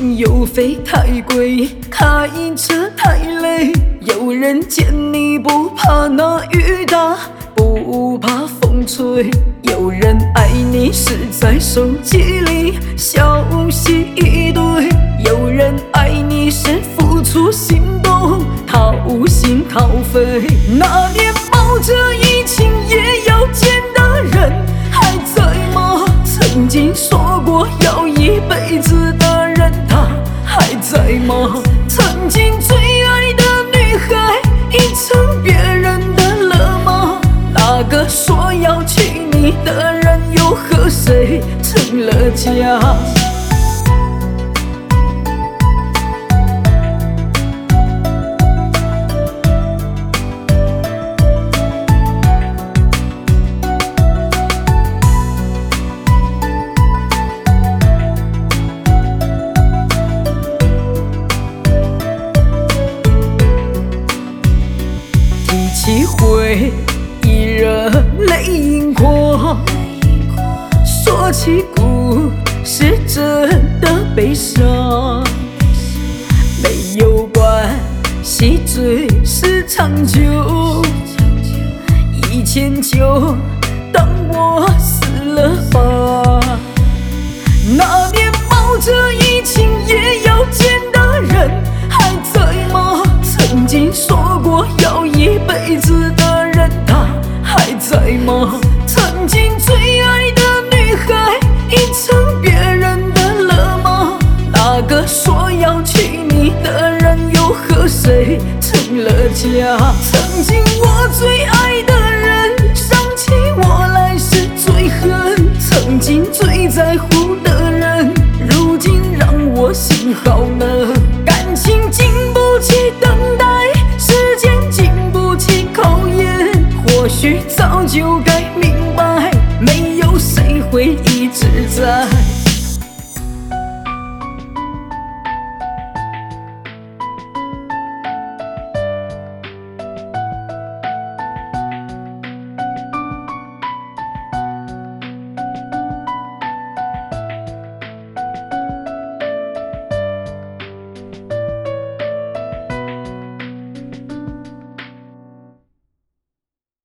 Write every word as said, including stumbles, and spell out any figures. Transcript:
钱油费太贵，开车太累。有人见你不怕那雨打，不怕风吹。有人爱你是在手机里消息一堆，有人爱你是付出行动，掏心掏肺。那年冒着疫情也要见的人还在吗？曾经说过要一辈子的人他还在吗？曾经最爱的女孩已成别人的了吗？那个说要娶你的人又和谁成了家？提起回忆热泪盈眶，说起故事真的悲伤。没有关系，最是长久。以前就当我死了吧。那年冒着疫情也要见的人还在吗？曾经说过要一辈子的人他还在吗？曾经最爱的女孩已成别人的了吗？那个说要娶你的人又和谁成了家？曾经我最爱的人想起我来时最恨，曾经最在乎的人如今让我心好冷。感情经不起等待，时间经不起考验，或许早就该明白，没有谁会一直在。